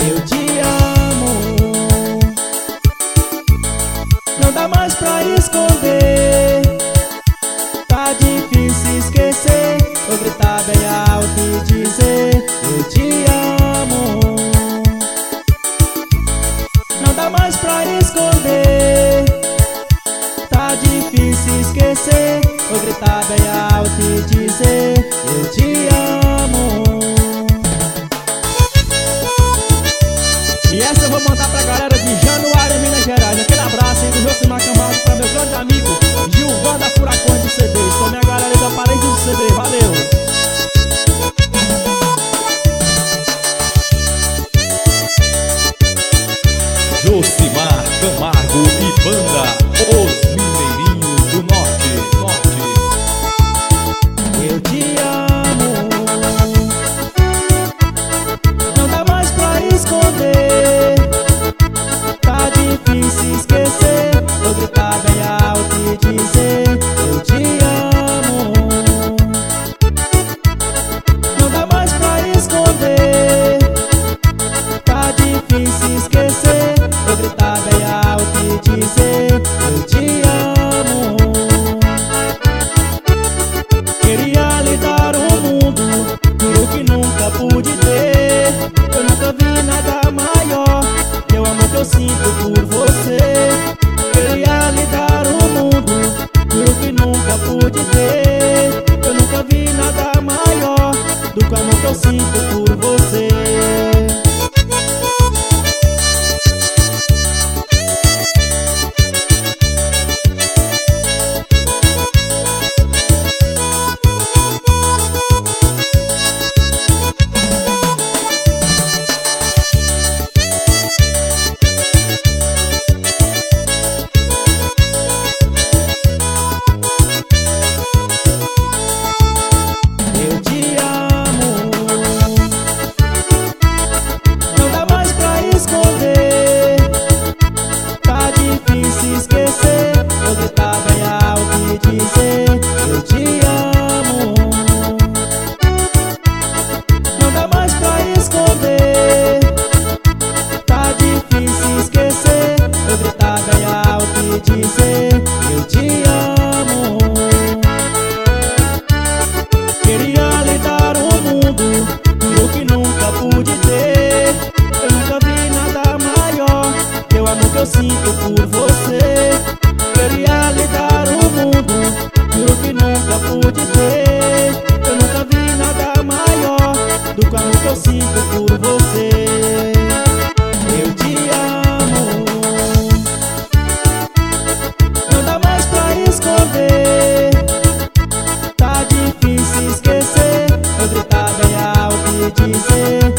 Eu te amo. Não dá mais pra esconder. Tá difícil esquecer. Vou gritar bem alto e dizer: eu te amo. Não dá mais pra esconder. Tá difícil esquecer. Vou gritar bem alto e dizer: eu te amo. E essa eu vou mandar pra galera de Januário, Minas Gerais. Aquele abraço aí do Josimar Camargo, pra meu grande amigo Gilvan da Furacões do CD. Sou minha galera aí da Parede do CD, valeu! Josimar Camargo e banda Os Mineirinhos do Norte. Eu te amo. Não dá mais pra esconder. Tá difícil esquecer. Vou gritar bem alto e dizer: eu te amo. Não dá mais pra esconder. Tá difícil esquecer. Vou gritar bem alto e dizer: eu te amo. Queria lhe dar um mundo, juro que nunca pude ter. Eu nunca vi nada maior que o amor que eu sinto por você. Queria lhe dar um mundo, juro que nunca pude ter. Eu nunca vi nada maior do que o amor que eu sinto por você. Eu te amo. Não dá mais pra esconder. Tá difícil esquecer. Vou gritar bem alto e dizer: eu te amo. Não dá mais pra esconder. Tá difícil esquecer. Vou gritar bem alto e dizer: eu te amo. Queria lhe dar um mundo, juro que nunca pude ter. Eu nunca vi nada maior que o amor que eu sinto por você. Queria lhe dar um mundo, juro que nunca pude ter. Eu nunca vi nada maior do que o amor que eu sinto por você. Eu te amo. Não dá mais pra esconder. Tá difícil esquecer. Vou gritar bem alto e dizer: